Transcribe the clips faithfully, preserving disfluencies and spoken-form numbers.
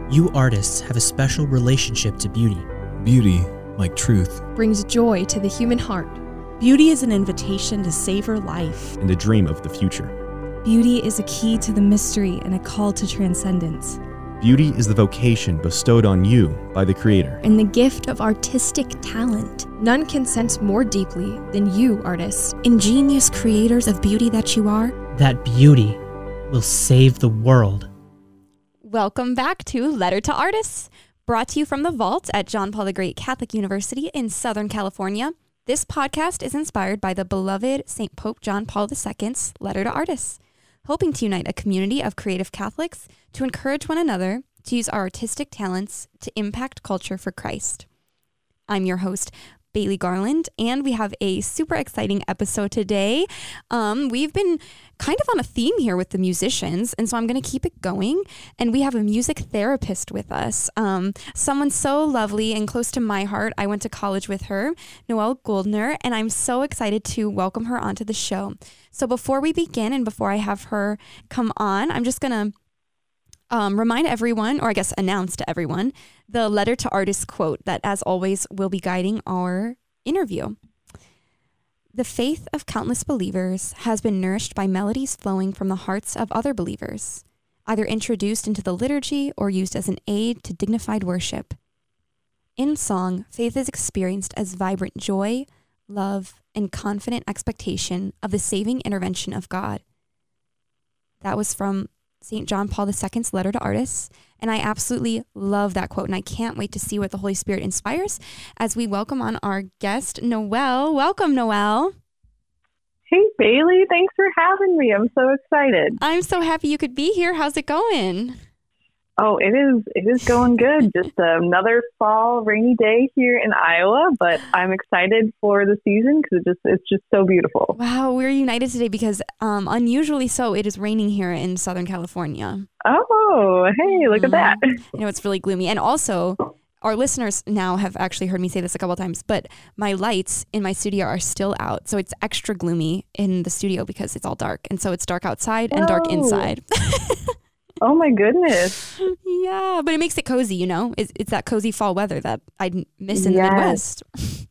You artists have a special relationship to beauty. Beauty, like truth, brings joy to the human heart. Beauty is an invitation to savor life and to dream of the future. Beauty is a key to the mystery and a call to transcendence. Beauty is the vocation bestowed on you by the Creator. And the gift of artistic talent. None can sense more deeply than you, artists. Ingenious creators of beauty that you are. That beauty will save the world. Welcome back to Letter to Artists, brought to you from the vault at John Paul the Great Catholic University in Southern California. This podcast is inspired by the beloved Saint Pope John Paul the Second's Letter to Artists, hoping to unite a community of creative Catholics to encourage one another to use our artistic talents to impact culture for Christ. I'm your host, Bailey Garland, and we have a super exciting episode today. Um, we've been kind of on a theme here with the musicians, and so I'm going to keep it going. And we have a music therapist with us, um, someone so lovely and close to my heart. I went to college with her, Noelle Goldner, and I'm so excited to welcome her onto the show. So before we begin and before I have her come on, I'm just going to Um, remind everyone, or I guess announce to everyone, the Letter to Artists quote that, as always, will be guiding our interview. The faith of countless believers has been nourished by melodies flowing from the hearts of other believers, either introduced into the liturgy or used as an aid to dignified worship. In song, faith is experienced as vibrant joy, love, and confident expectation of the saving intervention of God. That was from Saint John Paul the Second's Letter to Artists, and I absolutely love that quote, and I can't wait to see what the Holy Spirit inspires as we welcome on our guest, Noelle. Welcome, Noelle. Hey, Bailey. Thanks for having me. I'm so excited. I'm so happy you could be here. How's it going? Oh, it is. It is going good. Just another fall rainy day here in Iowa, but I'm excited for the season because it just it's just so beautiful. Wow, we're united today because um, unusually so, it is raining here in Southern California. Oh, hey, look mm-hmm. at that. You know, it's really gloomy. And also, our listeners now have actually heard me say this a couple of times, but my lights in my studio are still out. So it's extra gloomy in the studio because it's all dark. And so it's dark outside and oh. dark inside. Oh my goodness. Yeah, but it makes it cozy, you know? It's, it's that cozy fall weather that I miss in yes. the Midwest.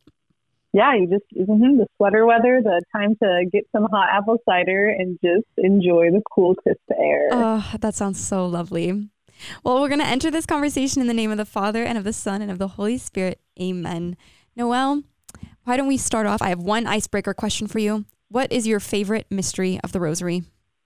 Yeah, you just, mm-hmm, the sweater weather, the time to get some hot apple cider and just enjoy the cool, crisp air. Oh, that sounds so lovely. Well, we're going to enter this conversation in the name of the Father and of the Son and of the Holy Spirit. Amen. Noelle, why don't we start off? I have one icebreaker question for you. What is your favorite mystery of the Rosary?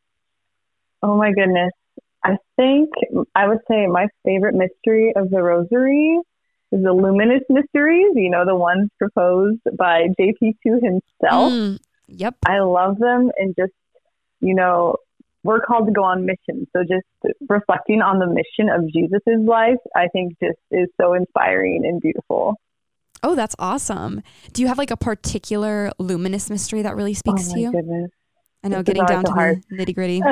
Oh my goodness. I think I would say my favorite mystery of the Rosary is the Luminous Mysteries, you know, the ones proposed by J P two himself. Mm, yep. I love them, and just, you know, we're called to go on mission. So just reflecting on the mission of Jesus's life, I think just is so inspiring and beautiful. Oh, that's awesome. Do you have like a particular luminous mystery that really speaks oh to you? Oh my goodness. I know, getting down so to the nitty gritty.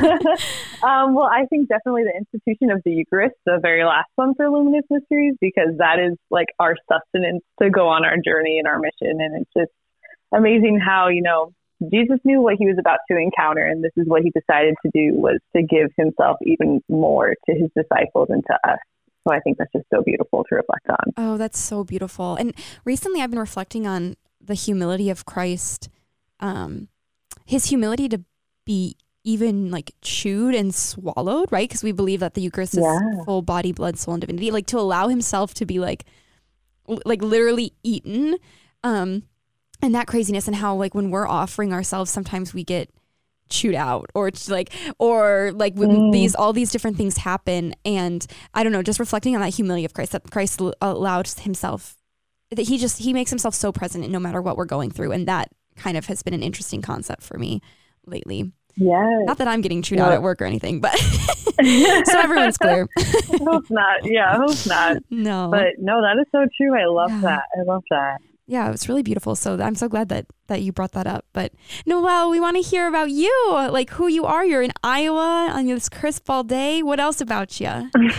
um, well, I think definitely the institution of the Eucharist, the very last one for Luminous Mysteries, because that is like our sustenance to go on our journey and our mission. And it's just amazing how, you know, Jesus knew what he was about to encounter, and this is what he decided to do, was to give himself even more to his disciples and to us. So I think that's just so beautiful to reflect on. Oh, that's so beautiful. And recently I've been reflecting on the humility of Christ, um, his humility to be even like chewed and swallowed, right? Because we believe that the Eucharist is yeah. full body, blood, soul, and divinity. Like to allow himself to be like, l- like literally eaten, um, and that craziness, and how like when we're offering ourselves, sometimes we get chewed out, or it's like, or like mm. these all these different things happen. And I don't know, just reflecting on that humility of Christ, that Christ l- allowed himself, that he just he makes himself so present no matter what we're going through, and that kind of has been an interesting concept for me lately. Yeah. Not that I'm getting chewed yeah. out at work or anything, but so everyone's clear. I hope not. Yeah, I hope not. No. But no, that is so true. I love yeah. that. I love that. Yeah, it's really beautiful. So I'm so glad that that you brought that up. But Noelle, we want to hear about you, like who you are. You're in Iowa on this crisp fall day. What else about you?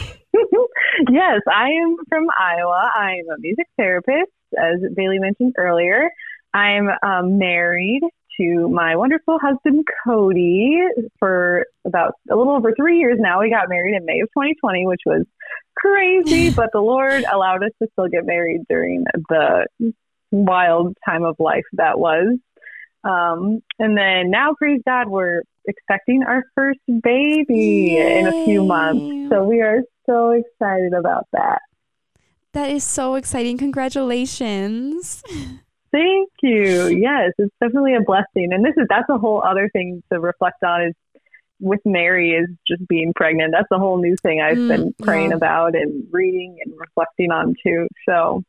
Yes, I am from Iowa. I'm a music therapist, as Bailey mentioned earlier. I'm um, married to my wonderful husband, Cody, for about a little over three years now. We got married in May of twenty twenty, which was crazy, but the Lord allowed us to still get married during the wild time of life that was. Um, and then now, praise God, we're expecting our first baby Yay. in a few months. So we are so excited about that. That is so exciting. Congratulations. Thank you. Yes, it's definitely a blessing. And this is, that's a whole other thing to reflect on is with Mary is just being pregnant. That's a whole new thing I've mm, been praying yeah. about and reading and reflecting on too. So,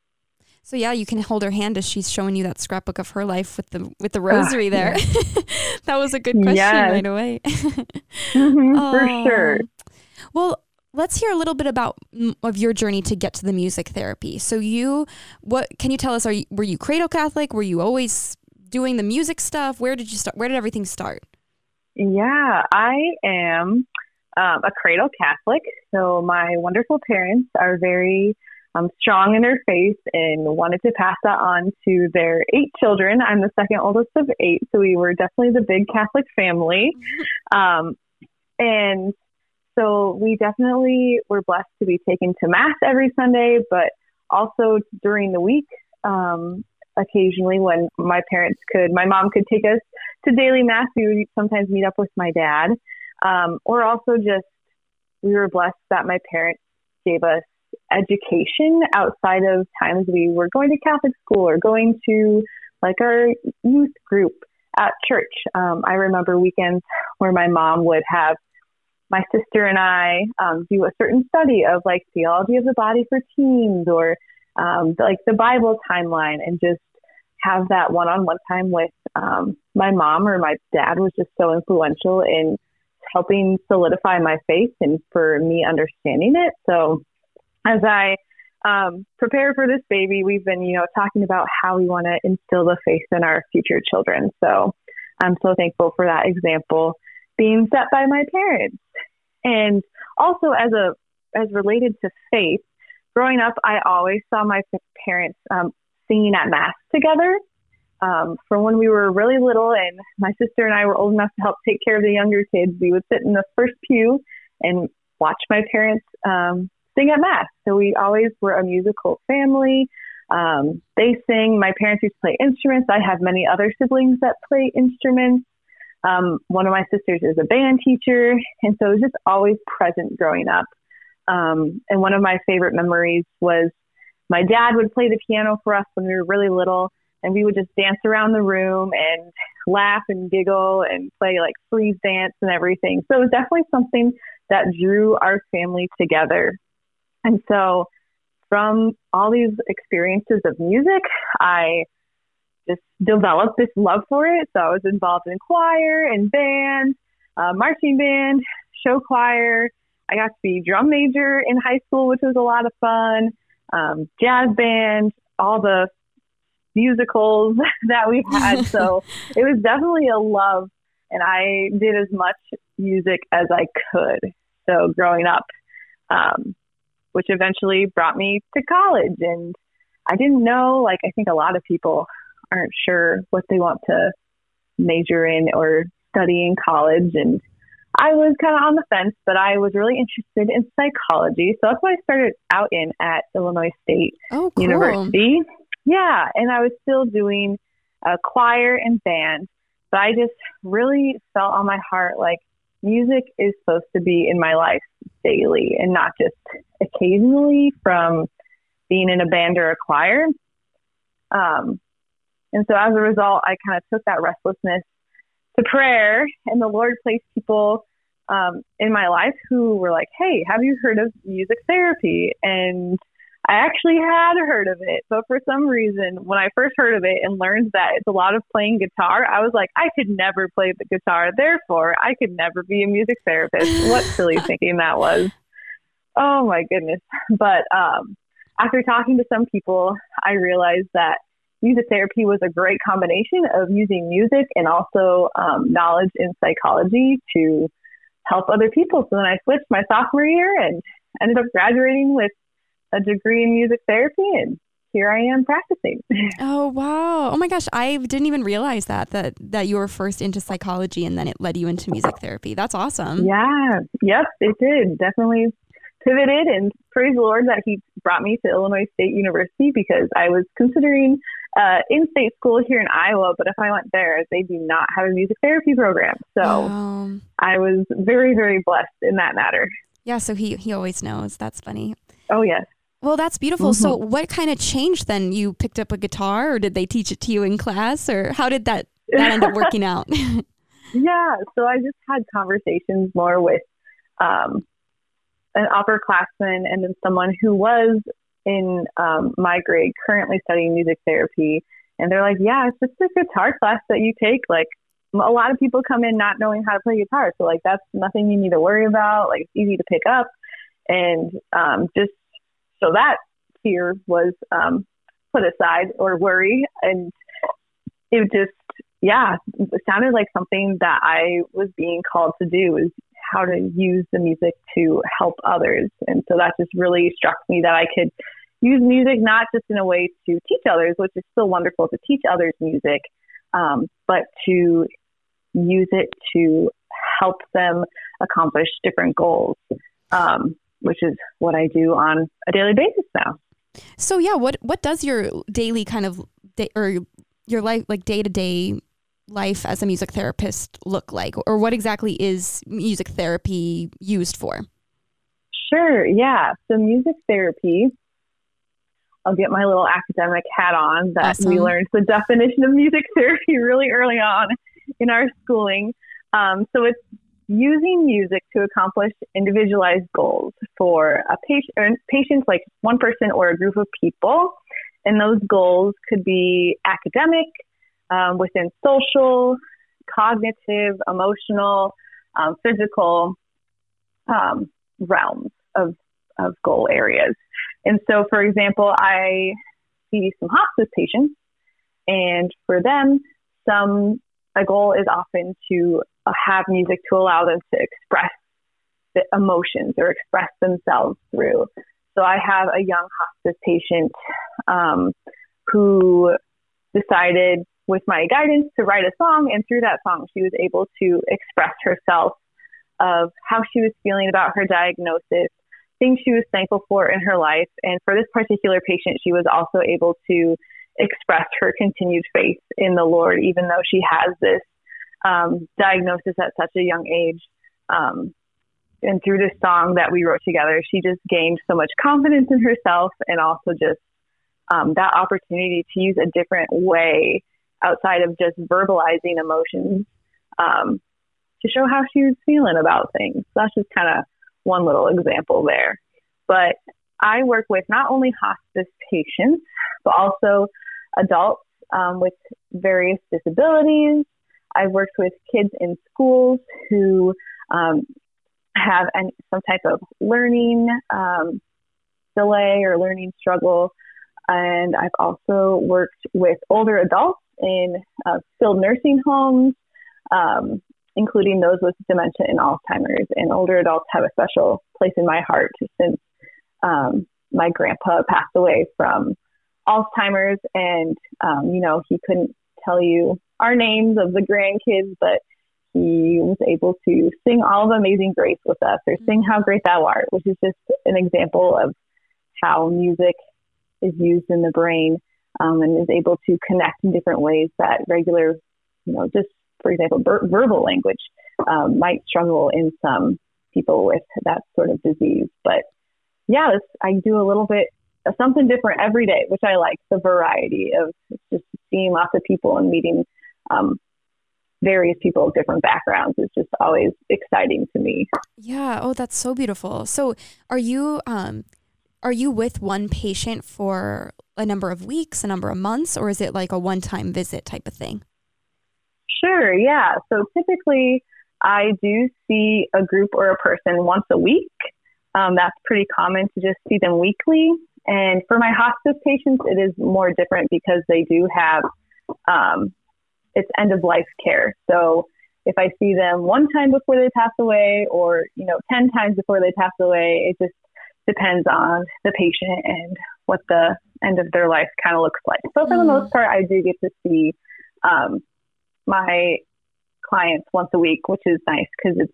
so yeah, you can hold her hand as she's showing you that scrapbook of her life with the with the rosary uh, there. Yeah. That was a good question yes. right away. mm-hmm, oh. For sure. Well, let's hear a little bit about of your journey to get to the music therapy. So you, what can you tell us? Are you, were you cradle Catholic? Were you always doing the music stuff? Where did you start? Where did everything start? Yeah, I am um, a cradle Catholic. So my wonderful parents are very um, strong in their faith and wanted to pass that on to their eight children. I'm the second oldest of eight, so we were definitely the big Catholic family. Um, and so we definitely were blessed to be taken to Mass every Sunday, but also during the week, um, occasionally when my parents could, my mom could take us to daily Mass. We would sometimes meet up with my dad. Um, or also just, we were blessed that my parents gave us education outside of times we were going to Catholic school or going to like our youth group at church. Um, I remember weekends where my mom would have my sister and I um, do a certain study of like theology of the body for teens or um, like the Bible timeline, and just have that one-on-one time with um, my mom or my dad was just so influential in helping solidify my faith and for me understanding it. So as I um, prepare for this baby, we've been, you know, talking about how we want to instill the faith in our future children. So I'm so thankful for that example being set by my parents. And also as a, as related to faith, growing up, I always saw my parents um, singing at Mass together. Um, from when we were really little and my sister and I were old enough to help take care of the younger kids, we would sit in the first pew and watch my parents um, sing at Mass. So we always were a musical family. Um, they sing. My parents used to play instruments. I have many other siblings that play instruments. Um, one of my sisters is a band teacher. And so it was just always present growing up. Um, and one of my favorite memories was my dad would play the piano for us when we were really little, and we would just dance around the room and laugh and giggle and play like freeze dance and everything. So it was definitely something that drew our family together. And so from all these experiences of music, I just developed this love for it. So I was involved in choir and band, uh, marching band, show choir. I got to be drum major in high school, which was a lot of fun. Um, jazz band, all the musicals that we had. So it was definitely a love, and I did as much music as I could. So growing up, um, which eventually brought me to college, and I didn't know, like, I think a lot of people aren't sure what they want to major in or study in college. And I was kind of on the fence, but I was really interested in psychology. So that's what I started out in at Illinois State oh, cool. University. Yeah. And I was still doing a choir and band, but I just really felt on my heart like music is supposed to be in my life daily and not just occasionally from being in a band or a choir. Um, and so as a result, I kind of took that restlessness to prayer, and the Lord placed people um, in my life who were like, hey, have you heard of music therapy? And I actually had heard of it, but for some reason, when I first heard of it and learned that it's a lot of playing guitar, I was like, I could never play the guitar. Therefore, I could never be a music therapist. What silly thinking that was. Oh my goodness. But um, after talking to some people, I realized that music therapy was a great combination of using music and also um, knowledge in psychology to help other people. So then I switched my sophomore year and ended up graduating with a degree in music therapy, and here I am practicing. Oh, wow. Oh my gosh. I didn't even realize that, that, that you were first into psychology and then it led you into music therapy. That's awesome. Yeah. Yep. It did. Definitely pivoted, and praise the Lord that he brought me to Illinois State University, because I was considering uh, in-state school here in Iowa, but if I went there, they do not have a music therapy program. So um, I was very, very blessed in that matter. Yeah, so he, he always knows. That's funny. Oh, yes. Well, that's beautiful. Mm-hmm. So what kind of changed then? You picked up a guitar, or did they teach it to you in class, or how did that, that end up working out? Yeah, so I just had conversations more with um, an upperclassman and then someone who was in um, my grade currently studying music therapy. And they're like, yeah, it's just a guitar class that you take. Like, a lot of people come in not knowing how to play guitar. So, like, that's nothing you need to worry about. Like, it's easy to pick up. And um, just so that fear was um, put aside, or worry. And it just, yeah, it sounded like something that I was being called to do, is how to use the music to help others. And so that just really struck me, that I could use music not just in a way to teach others, which is still wonderful to teach others music, um, but to use it to help them accomplish different goals, um, which is what I do on a daily basis now. So yeah, what what does your daily kind of day, or your life, like day to day life as a music therapist look like, or what exactly is music therapy used for? Sure. Yeah. So music therapy, I'll get my little academic hat on, that awesome. We learned the definition of music therapy really early on in our schooling. Um, so it's using music to accomplish individualized goals for a patient, or patients, like one person or a group of people. And those goals could be academic, um, within social, cognitive, emotional, um, physical um, realms of, of goal areas. And so, for example, I see some hospice patients, and for them, some a goal is often to uh, have music to allow them to express the emotions or express themselves through. So I have a young hospice patient um, who decided, with my guidance, to write a song, and through that song, she was able to express herself of how she was feeling about her diagnosis, things she was thankful for in her life. And for this particular patient, she was also able to express her continued faith in the Lord, even though she has this um, diagnosis at such a young age. Um, and through this song that we wrote together, she just gained so much confidence in herself, and also just um, that opportunity to use a different way outside of just verbalizing emotions um, to show how she was feeling about things. So that's just kind of one little example there. But I work with not only hospice patients, but also adults um, with various disabilities. I've worked with kids in schools who um, have any, some type of learning um, delay or learning struggle. And I've also worked with older adults in uh, skilled nursing homes, um, including those with dementia and Alzheimer's. And older adults have a special place in my heart, since um, my grandpa passed away from Alzheimer's, and, um, you know, he couldn't tell you our names of the grandkids, but he was able to sing All of Amazing Grace with us, or sing How Great Thou Art, which is just an example of how music is used in the brain, um, and is able to connect in different ways that regular, you know, just, for example, ver- verbal language um, might struggle in some people with that sort of disease. But yeah, this, I do a little bit of something different every day, which I like, the variety of just seeing lots of people and meeting um, various people of different backgrounds is just always exciting to me. Yeah. Oh, that's so beautiful. So are you, um, are you with one patient for a number of weeks, a number of months, or is it like a one-time visit type of thing? Sure. Yeah. So typically I do see a group or a person once a week. Um, that's pretty common to just see them weekly. And for my hospice patients, it is more different because they do have, um, it's end of life care. So if I see them one time before they pass away, or, you know, ten times before they pass away, it just depends on the patient and what the end of their life kind of looks like. So for mm. the most part, I do get to see um, my clients once a week, which is nice because it's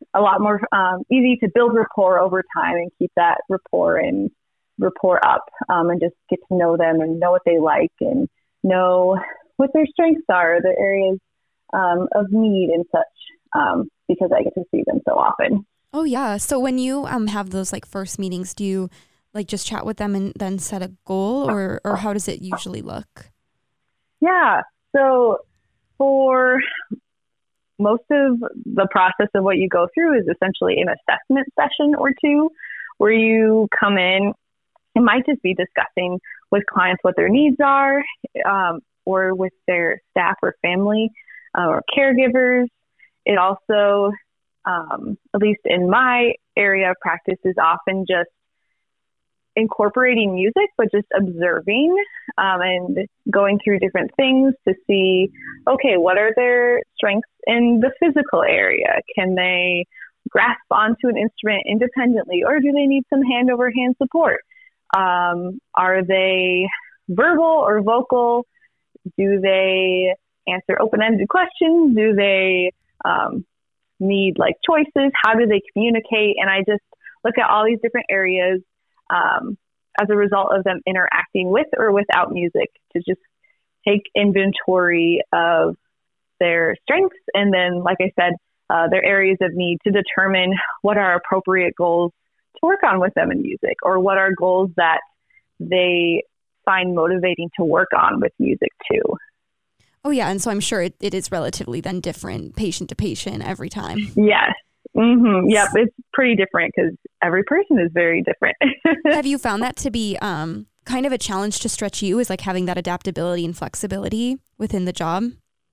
a lot more um, easy to build rapport over time and keep that rapport and rapport up, um, and just get to know them and know what they like and know what their strengths are, their areas um, of need and such, um, because I get to see them so often. Oh yeah. So when you um have those like first meetings, do you like just chat with them and then set a goal, or or how does it usually look? Yeah. So for most of the process of what you go through is essentially an assessment session or two, where you come in. It might just be discussing with clients what their needs are, um, or with their staff or family uh, or caregivers. It also, um, at least in my area of practice, is often just incorporating music, but just observing um, and going through different things to see, okay, what are their strengths in the physical area? Can they grasp onto an instrument independently, or do they need some hand-over-hand support? Um, are they verbal or vocal? Do they answer open-ended questions? Do they um, need like choices? How do they communicate? And I just look at all these different areas um, as a result of them interacting with or without music, to just take inventory of their strengths, and then, like I said, uh, their areas of need, to determine what are appropriate goals to work on with them in music, or what are goals that they find motivating to work on with music too. Oh yeah. And so I'm sure it, it is relatively then different patient to patient every time. Yes. Mm-hmm. Yep. It's pretty different because every person is very different. Have you found that to be um, kind of a challenge to stretch you, is like having that adaptability and flexibility within the job?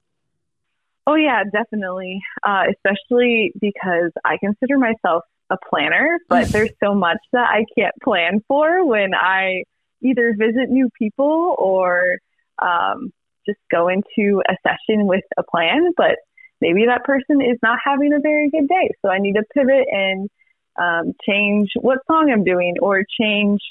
Oh yeah, definitely. Uh, especially because I consider myself a planner, but there's so much that I can't plan for when I either visit new people or um, just go into a session with a plan, but maybe that person is not having a very good day. So I need to pivot and um, change what song I'm doing, or change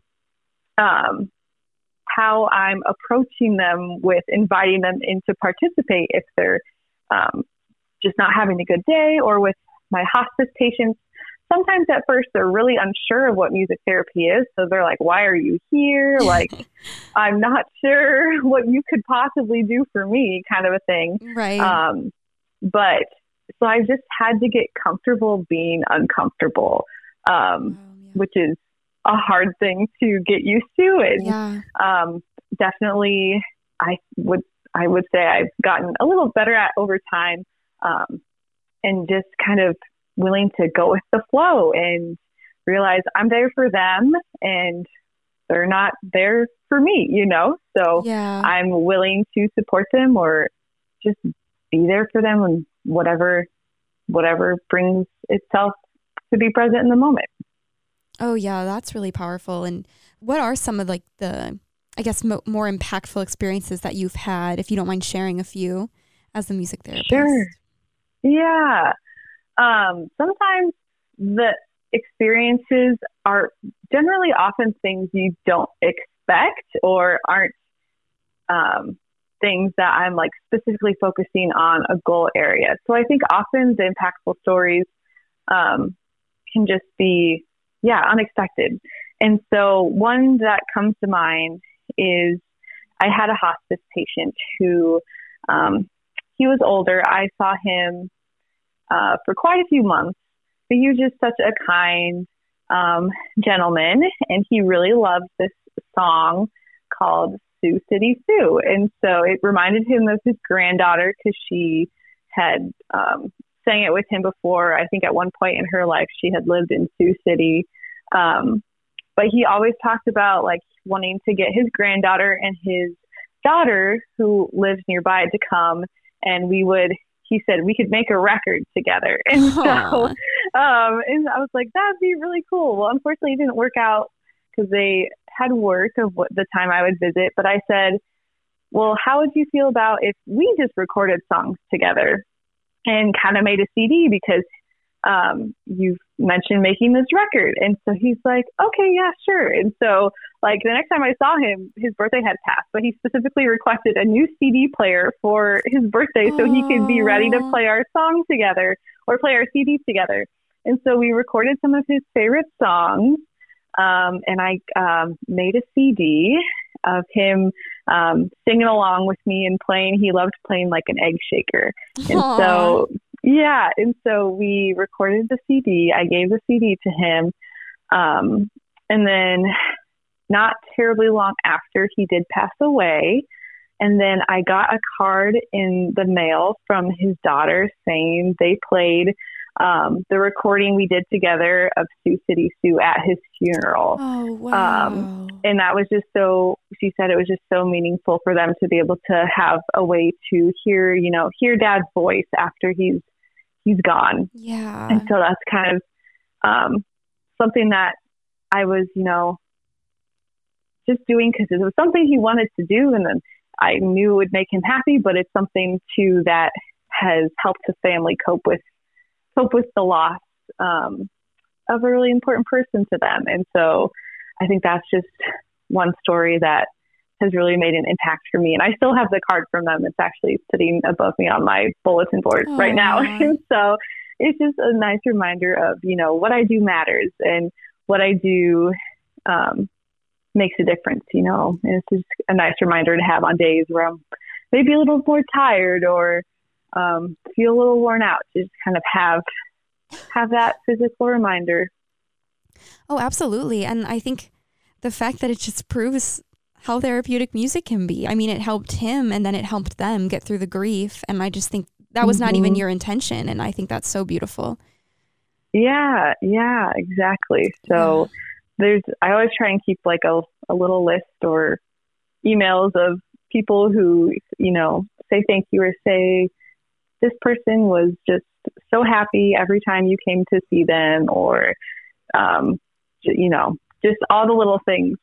um, how I'm approaching them with inviting them in to participate if they're um, just not having a good day. Or with my hospice patients, sometimes at first they're really unsure of what music therapy is. So they're like, why are you here? Like, I'm not sure what you could possibly do for me, kind of a thing. Right. Um, but so I just had to get comfortable being uncomfortable, um, oh, yeah. which is a hard thing to get used to. And yeah. um, definitely I would, I would say I've gotten a little better at over time, um, and just kind of willing to go with the flow and realize I'm there for them and they're not there for me, you know? So yeah. I'm willing to support them or just be there for them, and whatever, whatever brings itself to be present in the moment. Oh yeah, that's really powerful. And what are some of like the, I guess, mo- more impactful experiences that you've had, if you don't mind sharing a few as a music therapist? Sure. Yeah. Um, sometimes the experiences are generally often things you don't expect, or aren't um, things that I'm like specifically focusing on a goal area. So I think often the impactful stories um, can just be, yeah, unexpected. And so one that comes to mind is I had a hospice patient who, um, he was older. I saw him uh, for quite a few months, but he was just such a kind um, gentleman, and he really loved this song called Sioux City Sue. And so it reminded him of his granddaughter, because she had um, sang it with him before. I think at one point in her life, she had lived in Sioux City. Um, but he always talked about like wanting to get his granddaughter and his daughter, who lives nearby, to come, and we would, he said we could make a record together. And Aww. so, um, and I was like, that'd be really cool. Well, unfortunately it didn't work out because they had work of what the time I would visit. But I said, well, how would you feel about if we just recorded songs together and kind of made a C D? Because um, you've mention making this record. And so he's like, okay, yeah, sure. And so like the next time I saw him, his birthday had passed, but he specifically requested a new C D player for his birthday so he could be ready to play our song together or play our C D together. And so we recorded some of his favorite songs. Um, and I um, made a C D of him um, singing along with me and playing. He loved playing like an egg shaker. And Aww. so, yeah. And so we recorded the C D. I gave the C D to him. Um, and then not terribly long after, he did pass away. And then I got a card in the mail from his daughter saying they played Um, the recording we did together of Sioux City Sue at his funeral. Oh, wow. Um, and that was just so, she said it was just so meaningful for them to be able to have a way to hear, you know, hear Dad's voice after he's, he's gone. Yeah. And so that's kind of um, something that I was, you know, just doing because it was something he wanted to do. And then I knew it would make him happy, but it's something too that has helped the family cope with cope with the loss um, of a really important person to them. And so I think that's just one story that has really made an impact for me. And I still have the card from them. It's actually sitting above me on my bulletin board Aww. right now. And so it's just a nice reminder of, you know, what I do matters and what I do um, makes a difference, you know, and it's just a nice reminder to have on days where I'm maybe a little more tired or Um, feel a little worn out, to just kind of have have that physical reminder. Oh, absolutely. And I think the fact that it just proves how therapeutic music can be. I mean, it helped him and then it helped them get through the grief. And I just think that was mm-hmm. not even your intention. And I think that's so beautiful. Yeah, yeah, exactly. So yeah. there's, I always try and keep like a, a little list or emails of people who, you know, say thank you or say, this person was just so happy every time you came to see them, or, um, you know, just all the little things,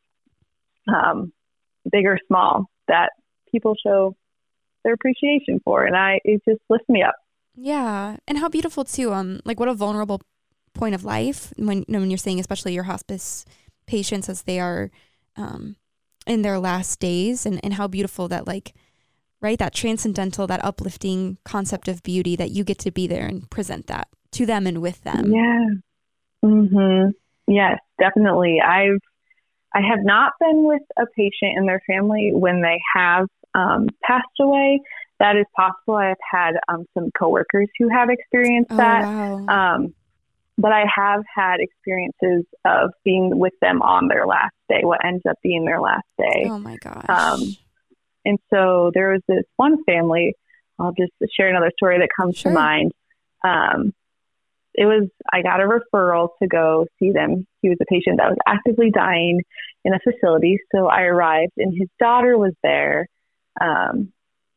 um, big or small, that people show their appreciation for. And I, it just lifts me up. Yeah. And how beautiful too. Um, like what a vulnerable point of life when, you know, when you're saying, especially your hospice patients as they are, um, in their last days, and, and how beautiful that, like, right, that transcendental, that uplifting concept of beauty, that you get to be there and present that to them and with them. Yeah. Mm-hmm. Yes, definitely. I've, I have not been with a patient and their family when they have um, passed away. That is possible. I've had um, some coworkers who have experienced oh, that. Wow. Um, but I have had experiences of being with them on their last day, what ends up being their last day. Oh my gosh. Um, And so there was this one family, I'll just share another story that comes sure. to mind. Um, it was, I got a referral to go see them. He was a patient that was actively dying in a facility. So I arrived and his daughter was there. Um,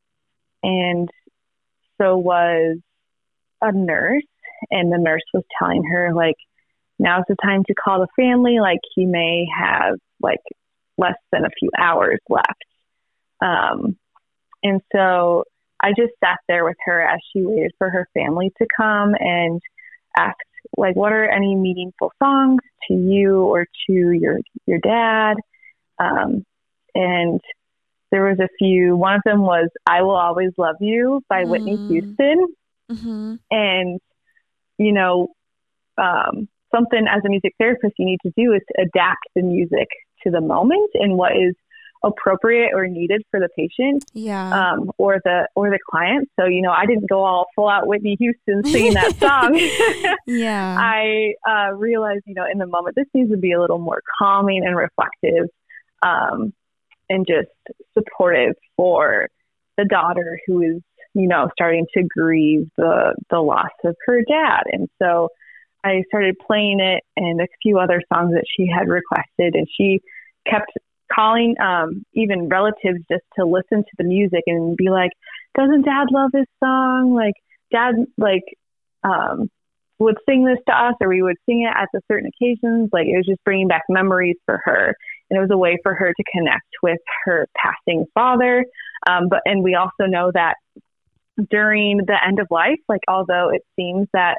and so was a nurse, and the nurse was telling her, like, now's the time to call the family. Like, he may have like less than a few hours left. Um, and so I just sat there with her as she waited for her family to come and asked, like, what are any meaningful songs to you or to your, your dad? Um, and there was a few, one of them was I Will Always Love You by mm. Whitney Houston. Mm-hmm. And, you know, um, something as a music therapist you need to do is to adapt the music to the moment and what is appropriate or needed for the patient, yeah, um, or the or the client. So, you know, I didn't go all full out Whitney Houston singing that song. yeah, I uh, realized, you know, in the moment, this needs to be a little more calming and reflective, um, and just supportive for the daughter who is, you know, starting to grieve the the loss of her dad. And so I started playing it and a few other songs that she had requested, and she kept calling um, even relatives just to listen to the music and be like, doesn't Dad love this song? Like, Dad, like, um, would sing this to us, or we would sing it at the certain occasions. Like, it was just bringing back memories for her. And it was a way for her to connect with her passing father. Um, but, and we also know that during the end of life, like, although it seems that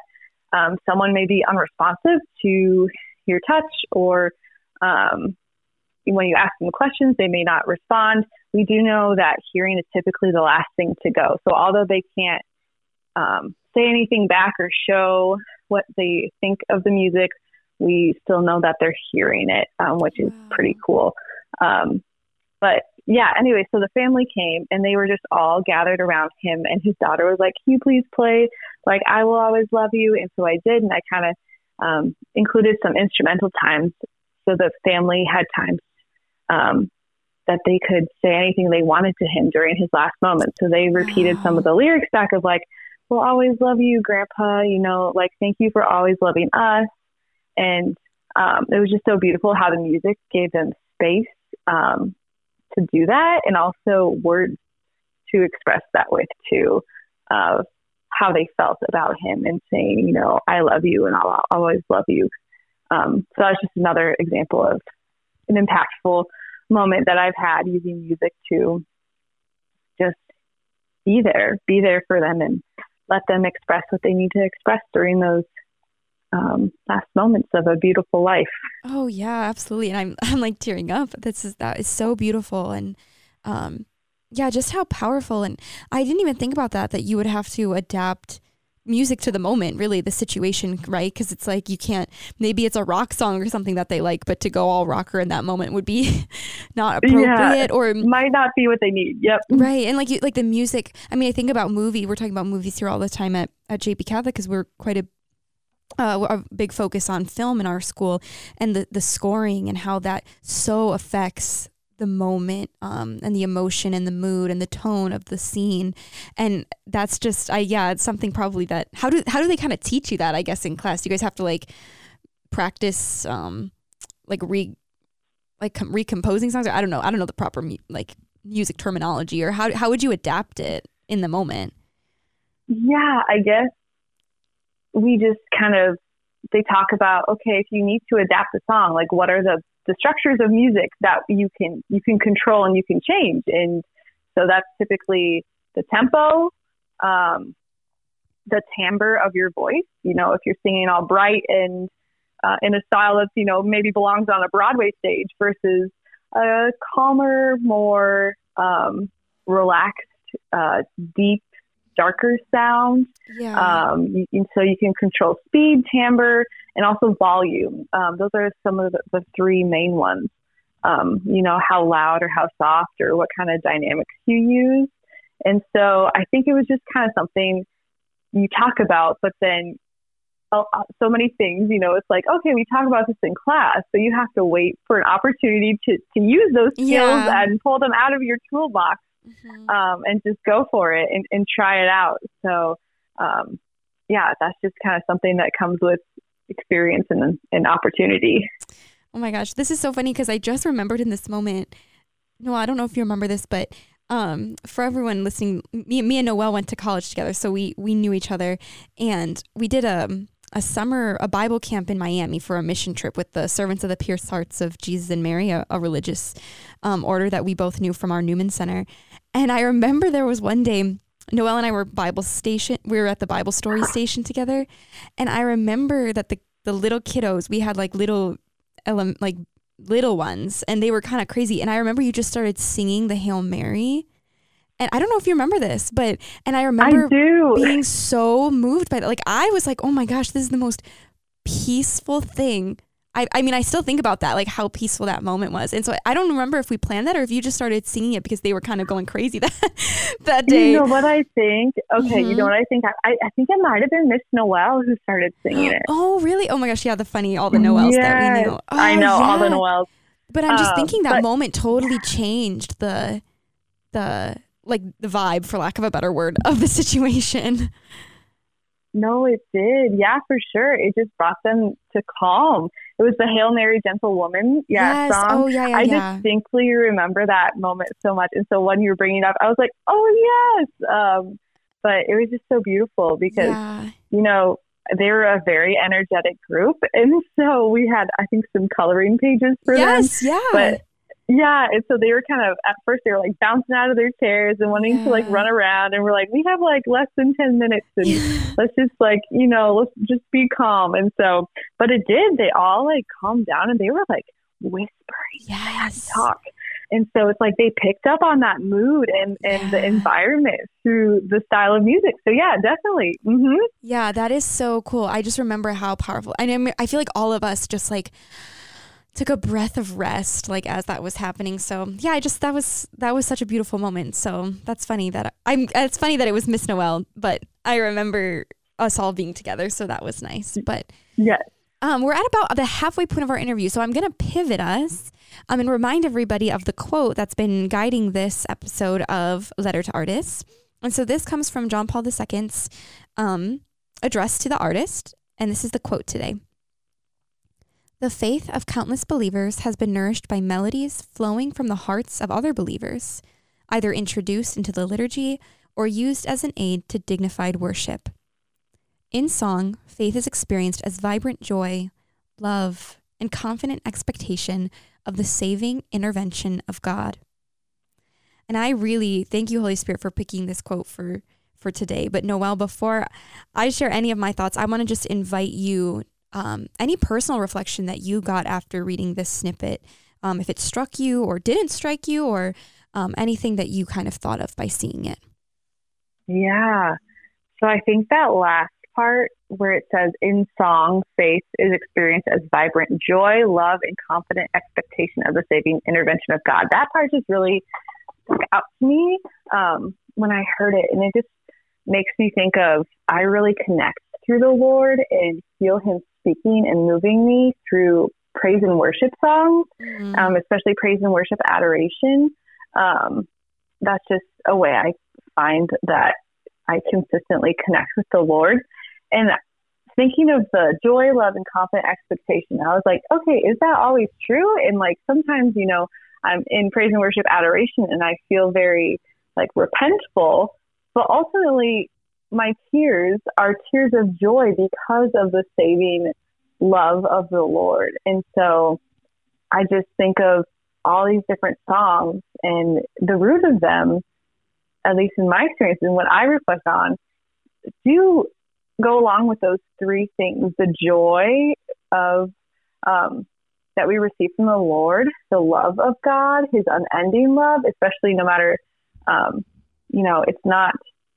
um, someone may be unresponsive to your touch, or um, when you ask them questions, they may not respond. We do know that hearing is typically the last thing to go. So although they can't um, say anything back or show what they think of the music, we still know that they're hearing it, um, which is wow. pretty cool. Um, but yeah, anyway, so the family came and they were just all gathered around him, and his daughter was like, can you please play like I Will Always Love You? And so I did, and I kind of um, included some instrumental times so the family had times um, that they could say anything they wanted to him during his last moment. So they repeated wow. some of the lyrics back of like, we'll always love you, Grandpa, you know, like, thank you for always loving us. And um, it was just so beautiful how the music gave them space um, to do that, and also words to express that with too, of how they felt about him and saying, you know, I love you and I'll always love you. Um, so that was just another example of an impactful moment that I've had using music to just be there, be there for them and let them express what they need to express during those um, last moments of a beautiful life. Oh yeah, absolutely. And I'm, I'm like tearing up. This is, that is so beautiful. And, um, yeah, just how powerful. And I didn't even think about that, that you would have to adapt music to the moment, really, the situation, right? Because it's like, you can't, maybe it's a rock song or something that they like, but to go all rocker in that moment would be not appropriate, yeah, or might not be what they need. Yep. Right. And like you, like the music, I mean, I think about movie, we're talking about movies here all the time at, at J P Catholic, because we're quite a, uh, a big focus on film in our school, and the, the scoring and how that so affects the moment, um, and the emotion and the mood and the tone of the scene. And that's just, I, yeah, it's something probably that, how do, how do they kind of teach you that, I guess, in class? Do you guys have to like practice, um, like re, like com- recomposing songs? Or I don't know. I don't know the proper mu- like music terminology, or how, how would you adapt it in the moment? Yeah, I guess we just kind of, they talk about, okay, if you need to adapt a song, like what are the the structures of music that you can you can control and you can change. And so that's typically the tempo, um, the timbre of your voice. You know, if you're singing all bright and uh, in a style that's, you know, maybe belongs on a Broadway stage versus a calmer, more um, relaxed, uh, deep, darker sound. Yeah. Um, you, and so you can control speed, timbre, and also volume. Um, those are some of the, the three main ones. Um, you know, how loud or how soft or what kind of dynamics you use. And so I think it was just kind of something you talk about, but then uh, so many things, you know, it's like, okay, we talk about this in class, so you have to wait for an opportunity to, to use those skills yeah. and pull them out of your toolbox. Mm-hmm. Um, and just go for it and, and try it out. So, um, yeah, that's just kind of something that comes with experience and, and opportunity. Oh my gosh, this is so funny because I just remembered in this moment. No, I don't know if you remember this, but um, for everyone listening, me, me and Noelle went to college together, so we we knew each other, and we did a a summer a Bible camp in Miami for a mission trip with the Servants of the Pierced Hearts of Jesus and Mary, a, a religious um, order that we both knew from our Newman Center. And I remember there was one day, Noelle and I were Bible station. We were at the Bible story station together. And I remember that the, the little kiddos, we had like little, like little ones, and they were kind of crazy. And I remember you just started singing the Hail Mary. And I don't know if you remember this, but, and I remember I do. being so moved by that. Like, I was like, oh my gosh, this is the most peaceful thing. I, I mean, I still think about that, like how peaceful that moment was. And so I don't remember if we planned that or if you just started singing it because they were kind of going crazy that, that day. You know what I think? Okay, mm-hmm. You know what I think? I, I think it might have been Miss Noelle who started singing it. Oh, really? Oh my gosh, yeah, the funny, all the Noelles yes, that we knew. Oh, I know, yeah. all the Noelles. But I'm just um, thinking that but, moment totally changed the, the, like the vibe, for lack of a better word, of the situation. No, it did. Yeah, for sure. It just brought them to calm. It was the Hail Mary, Gentle Woman yeah, yes. song. Oh, yeah, yeah, I yeah. distinctly remember that moment so much. And so when you were bringing it up, I was like, oh, yes. Um, but it was just so beautiful because, yeah. you know, they were a very energetic group. And so we had, I think, some coloring pages for yes, them. Yeah. But Yeah, and so they were kind of, at first they were like bouncing out of their chairs and wanting yeah. to like run around, and we're like, we have like less than ten minutes and let's just like, you know, let's just be calm. And so, but it did, they all like calmed down and they were like whispering, yes. talk. And so it's like they picked up on that mood and, and yeah. the environment through the style of music. So yeah, definitely. Mm-hmm. Yeah, that is so cool. I just remember how powerful, and I feel like all of us just like took a breath of rest, like as that was happening. So yeah, I just, that was, that was such a beautiful moment. So that's funny that I'm, it's funny that it was Miss Noel, but I remember us all being together. So that was nice. But yes. Um, we're at about the halfway point of our interview. So I'm going to pivot us um, and remind everybody of the quote that's been guiding this episode of Letter to Artists. And so this comes from John Paul the Second's um, address to the artist. And this is the quote today. The faith of countless believers has been nourished by melodies flowing from the hearts of other believers, either introduced into the liturgy or used as an aid to dignified worship. In song, faith is experienced as vibrant joy, love, and confident expectation of the saving intervention of God. And I really thank you, Holy Spirit, for picking this quote for, for today. But Noelle, before I share any of my thoughts, I want to just invite you Um, any personal reflection that you got after reading this snippet, um, if it struck you or didn't strike you, or um, anything that you kind of thought of by seeing it. Yeah. So I think that last part where it says, in song, faith is experienced as vibrant joy, love, and confident expectation of the saving intervention of God. That part just really stuck out to me um, when I heard it. And it just makes me think of, I really connect through the Lord and feel him speaking and moving me through praise and worship songs, mm-hmm. um, especially praise and worship adoration. Um, that's just a way I find that I consistently connect with the Lord. And thinking of the joy, love, and confident expectation, I was like, okay, is that always true? And like, sometimes, you know, I'm in praise and worship adoration and I feel very like repentful, but ultimately my tears are tears of joy because of the saving love of the Lord. And so I just think of all these different songs, and the root of them, at least in my experience and what I reflect on, do go along with those three things: the joy of um, that we receive from the Lord, the love of God, his unending love, especially no matter, um, you know, it's not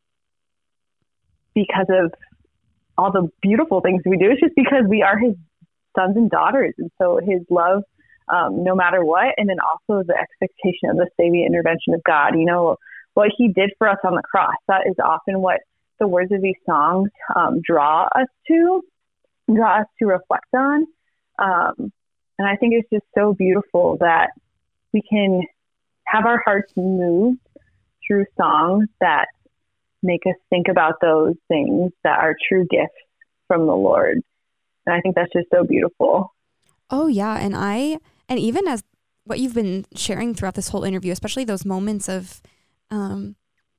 because of all the beautiful things we do. It's just because we are his sons and daughters. And so his love, um, no matter what, and then also the expectation of the saving intervention of God, you know, what he did for us on the cross. That is often what the words of these songs um, draw us to, draw us to reflect on. Um, and I think it's just so beautiful that we can have our hearts moved through songs that make us think about those things that are true gifts from the Lord. And I think that's just so beautiful. Oh yeah. And I, and even as what you've been sharing throughout this whole interview, especially those moments of um,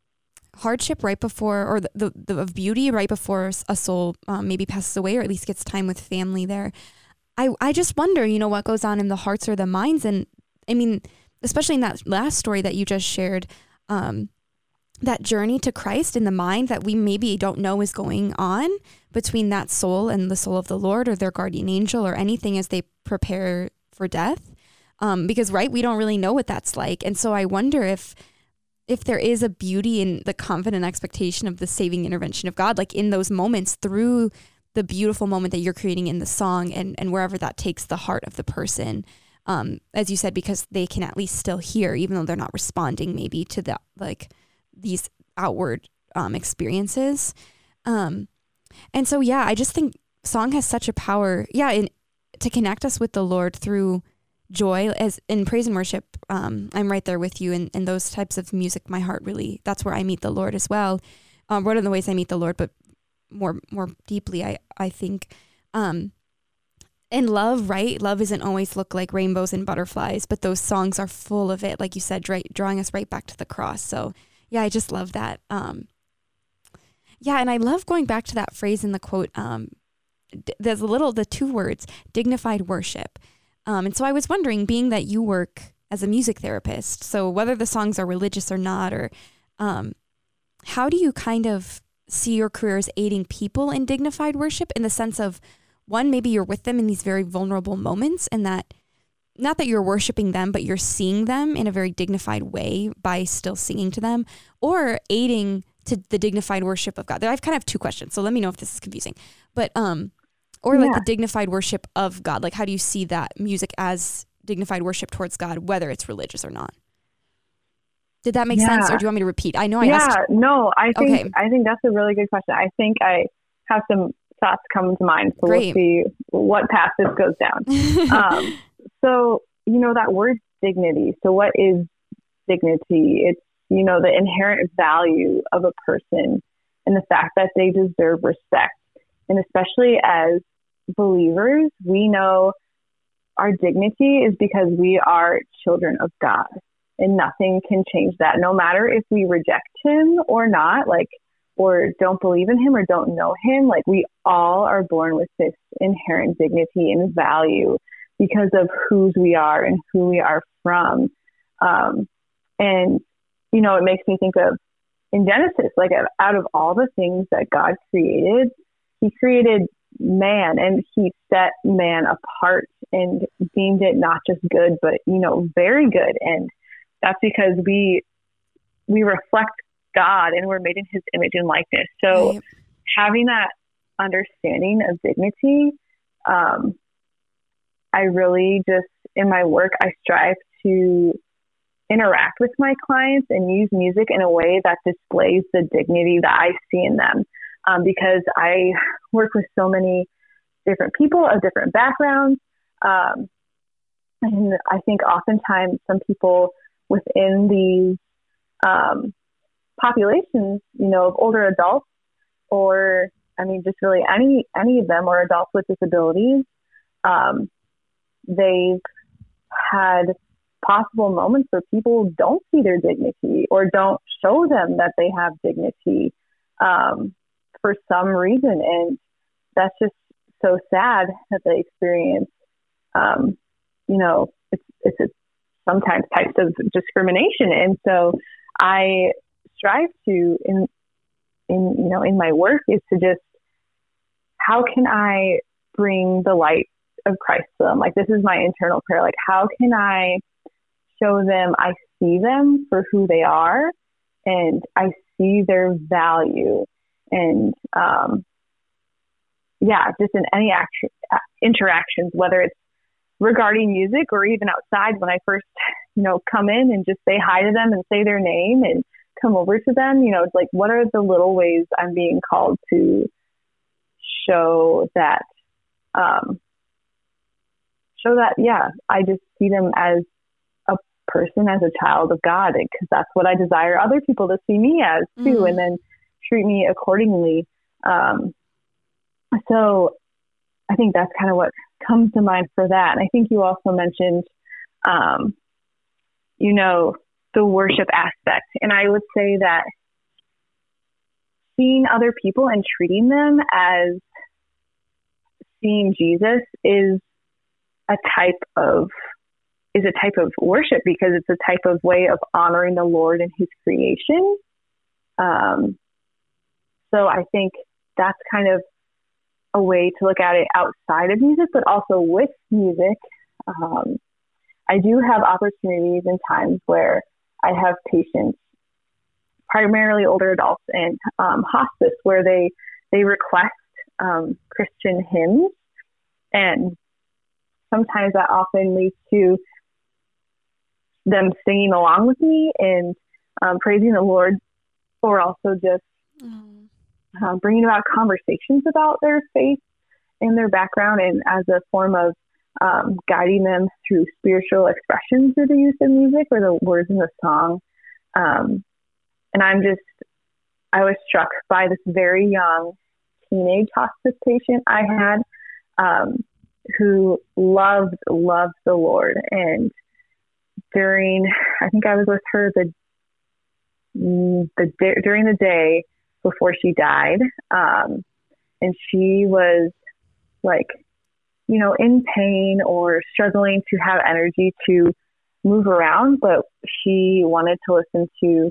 hardship right before, or the, the, the of beauty right before a soul um, maybe passes away, or at least gets time with family there. I, I just wonder, you know, what goes on in the hearts or the minds. And I mean, especially in that last story that you just shared, um, that journey to Christ in the mind that we maybe don't know is going on between that soul and the soul of the Lord or their guardian angel or anything as they prepare for death. Um, because, right, we don't really know what that's like. And so I wonder if if there is a beauty in the confident expectation of the saving intervention of God, like in those moments through the beautiful moment that you're creating in the song, and, and wherever that takes the heart of the person, um, as you said, because they can at least still hear, even though they're not responding maybe to the, like, these outward um, experiences. Um, and so, yeah, I just think song has such a power, yeah, in, to connect us with the Lord through joy. As in praise and worship, um, I'm right there with you. And in, in those types of music, my heart really, that's where I meet the Lord as well. Um, one of the ways I meet the Lord, but more more deeply, I, I think. Um, and love, right? Love doesn't always look like rainbows and butterflies, but those songs are full of it, like you said, right, drawing us right back to the cross. So, yeah, I just love that. Um, yeah, and I love going back to that phrase in the quote. Um, d- there's a little, the two words, dignified worship. Um, and so I was wondering, being that you work as a music therapist. So whether the songs are religious or not, or um, how do you kind of see your career as aiding people in dignified worship, in the sense of, one, maybe you're with them in these very vulnerable moments, and that not that you're worshiping them, but you're seeing them in a very dignified way by still singing to them, or aiding to the dignified worship of God. I've kind of have two questions, so let me know if this is confusing. But um, or like yeah. the dignified worship of God. Like, how do you see that music as dignified worship towards God, whether it's religious or not? Did that make yeah. sense, or do you want me to repeat? I know I yeah, asked. Yeah, no, I think okay. I think that's a really good question. I think I have some thoughts come to mind, so Great. We'll see what path this goes down. um, so, you know, that word dignity. So what is dignity? It's, you know, the inherent value of a person and the fact that they deserve respect. And especially as believers, we know our dignity is because we are children of God, and nothing can change that. No matter if we reject him or not, like, or don't believe in him or don't know him, like, we all are born with this inherent dignity and value because of whose we are and who we are from. Um, and, you know, it makes me think of in Genesis, like, out of all the things that God created, he created man, and he set man apart and deemed it not just good, but, you know, very good. And that's because we, we reflect God and we're made in his image and likeness. So right. having that understanding of dignity, um, I really just, in my work, I strive to interact with my clients and use music in a way that displays the dignity that I see in them. Um, because I work with so many different people of different backgrounds. Um, and I think oftentimes some people within these um, populations, you know, of older adults, or, I mean, just really any, any of them, or adults with disabilities, um, they've had possible moments where people don't see their dignity or don't show them that they have dignity um, for some reason. And that's just so sad that they experience, um, you know, it's, it's a, sometimes types of discrimination. And so I strive to, in, in, you know, in my work, is to just, how can I bring the light of Christ to them? Like, this is my internal prayer. Like, how can I show them I see them for who they are, and I see their value, and um, yeah, just in any action, interactions, whether it's regarding music or even outside, when I first, you know, come in and just say hi to them and say their name and come over to them, you know, it's like, what are the little ways I'm being called to show that, um, show that, yeah, I just see them as a person, as a child of God, because that's what I desire other people to see me as too, mm-hmm. and then treat me accordingly. Um, so I think that's kind of what comes to mind for that. And I think you also mentioned, um, you know, the worship aspect. And I would say that seeing other people and treating them as seeing Jesus is a type of, is a type of worship, because it's a type of way of honoring the Lord and his creation. Um, so I think that's kind of a way to look at it outside of music, but also with music. Um, I do have opportunities and times where I have patients, primarily older adults in um, hospice, where they, they request um, Christian hymns. And sometimes that often leads to them singing along with me and um, praising the Lord, or also just mm. uh, bringing about conversations about their faith and their background, and as a form of um, guiding them through spiritual expressions through the use of music or the words in the song. Um, and I'm just, I was struck by this very young teenage hospice patient I had, um, who loved, loved the Lord. And during, I think I was with her the, the day, during the day before she died. Um, and she was like, you know, in pain or struggling to have energy to move around, but she wanted to listen to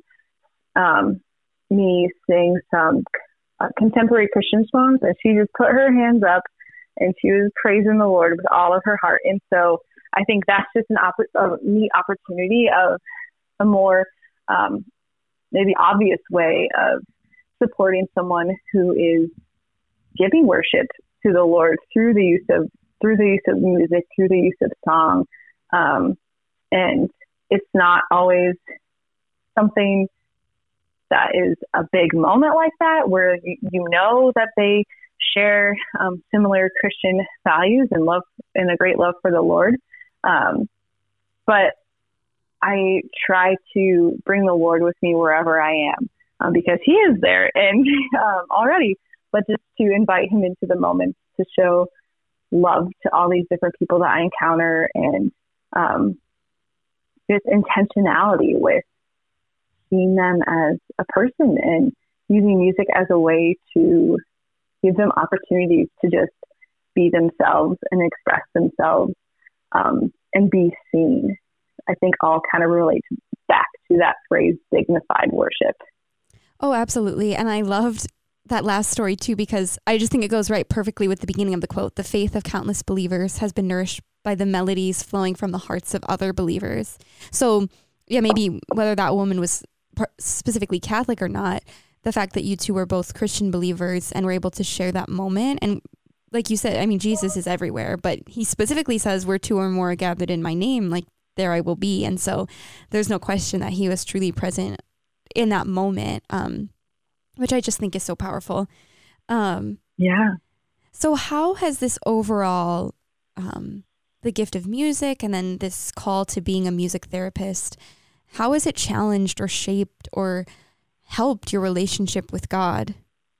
um, me sing some uh, contemporary Christian songs, and she just put her hands up and she was praising the Lord with all of her heart. And so I think that's just an opp- a neat opportunity of a more um, maybe obvious way of supporting someone who is giving worship to the Lord through the use of through the use of music, through the use of song. Um, and it's not always something that is a big moment like that, where you, you know that they share um, similar Christian values and love and a great love for the Lord. Um, but I try to bring the Lord with me wherever I am, um, because he is there and um, already, but just to invite him into the moments to show love to all these different people that I encounter, and um, just intentionality with seeing them as a person and using music as a way to give them opportunities to just be themselves and express themselves um, and be seen. I think all kind of relates back to that phrase, dignified worship. Oh, absolutely. And I loved that last story too, because I just think it goes right perfectly with the beginning of the quote. The faith of countless believers has been nourished by the melodies flowing from the hearts of other believers. So yeah, maybe whether that woman was specifically Catholic or not, the fact that you two were both Christian believers and were able to share that moment. And like you said, I mean, Jesus is everywhere, but he specifically says, where two or more are gathered in my name, like there I will be. And so there's no question that he was truly present in that moment, um, which I just think is so powerful. Um, yeah. So how has this overall, um, the gift of music and then this call to being a music therapist, how has it challenged or shaped or helped your relationship with God?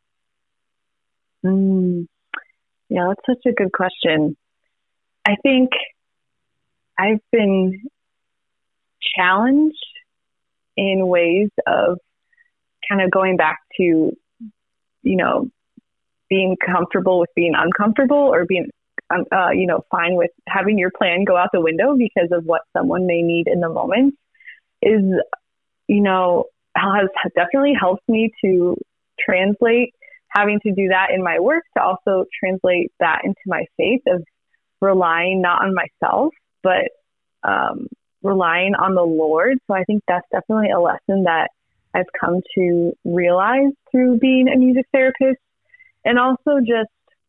Mm, yeah, that's such a good question. I think I've been challenged in ways of kind of going back to, you know, being comfortable with being uncomfortable, or being, um, uh, you know, fine with having your plan go out the window because of what someone may need in the moment, is, you know, has definitely helped me to translate having to do that in my work, to also translate that into my faith of relying not on myself, but um, relying on the Lord. So I think that's definitely a lesson that I've come to realize through being a music therapist, and also just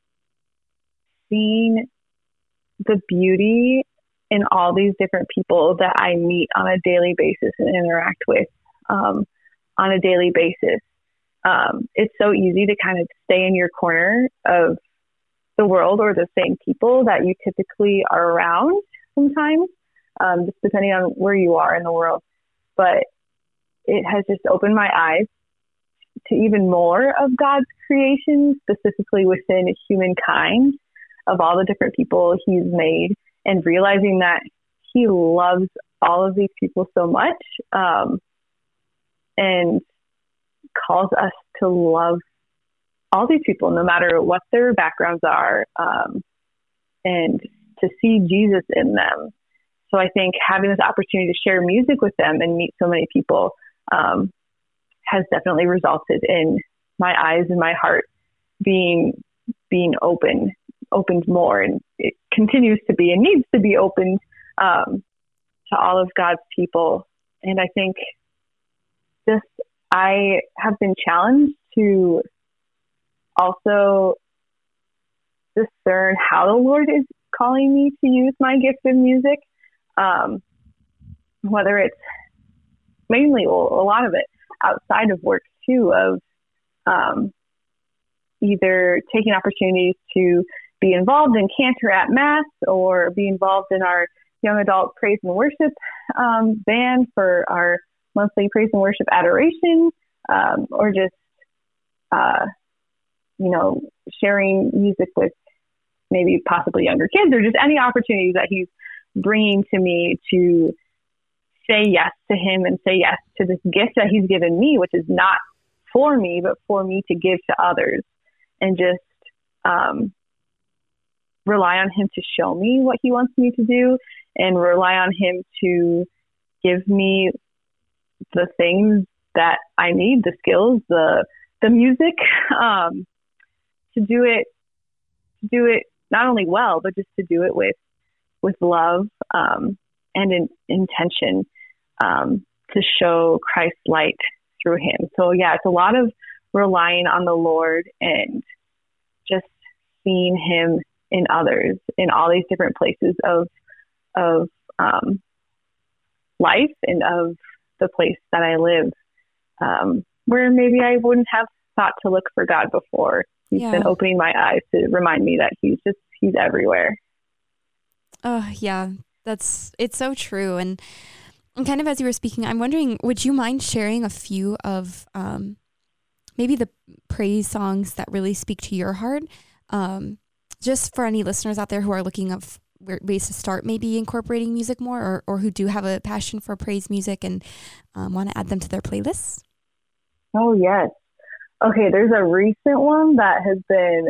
seeing the beauty in all these different people that I meet on a daily basis and interact with um, on a daily basis. Um, it's so easy to kind of stay in your corner of the world or the same people that you typically are around sometimes, um, just depending on where you are in the world. But it has just opened my eyes to even more of God's creation, specifically within humankind, of all the different people he's made, and realizing that he loves all of these people so much, um, and calls us to love all these people, no matter what their backgrounds are, um, and to see Jesus in them. So I think having this opportunity to share music with them and meet so many people um, has definitely resulted in my eyes and my heart being being open, opened more, and it continues to be and needs to be opened um, to all of God's people. And I think just I have been challenged to also discern how the Lord is calling me to use my gift of music, um, whether it's mainly, well, a lot of it outside of work too, of um, either taking opportunities to be involved in Cantor at Mass, or be involved in our young adult praise and worship um, band for our monthly praise and worship adoration, um, or just, uh, you know, sharing music with maybe possibly younger kids, or just any opportunities that he's bringing to me to say yes to him and say yes to this gift that he's given me, which is not for me, but for me to give to others, and just um, rely on him to show me what he wants me to do, and rely on him to give me the things that I need, the skills, the the music, um, to do it, to do it not only well, but just to do it with with love um, and in, intention um, to show Christ's light through him. So yeah, it's a lot of relying on the Lord and just seeing him in others in all these different places of of um, life and of the place that I live, um, where maybe I wouldn't have thought to look for God before. He's Yeah. been opening my eyes to remind me that he's just, he's everywhere. Oh, yeah, that's, it's so true. And, and kind of as you were speaking, I'm wondering, would you mind sharing a few of um, maybe the praise songs that really speak to your heart? Um, just for any listeners out there who are looking of ways to start maybe incorporating music more, or, or who do have a passion for praise music and um, want to add them to their playlists? Oh, yes. Okay, there's a recent one that has been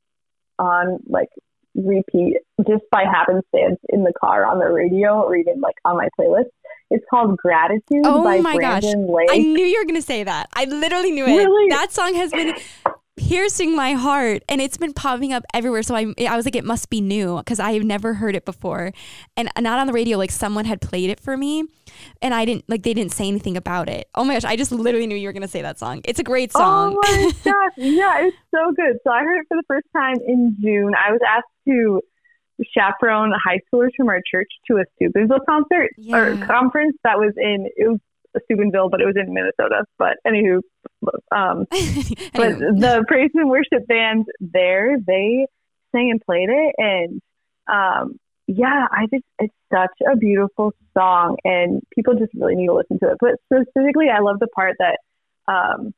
on like repeat just by happenstance in the car on the radio or even like on my playlist. It's called Gratitude oh by my Brandon gosh. Lake. I knew you were going to say that. I literally knew it. Really? That song has been piercing my heart and it's been popping up everywhere. So I I was like, it must be new because I have never heard it before. And not on the radio, like someone had played it for me and I didn't, like they didn't say anything about it. Oh my gosh, I just literally knew you were going to say that song. It's a great song. Oh my gosh. Yeah, it's so good. So I heard it for the first time in June. I was asked to chaperone high schoolers from our church to a Steubenville concert Yeah. or conference that was in, it was Steubenville, but it was in Minnesota. But anywho, um, but the praise and worship band there, they sang and played it. And um, yeah, I just, it's such a beautiful song and people just really need to listen to it. But specifically, I love the part that um,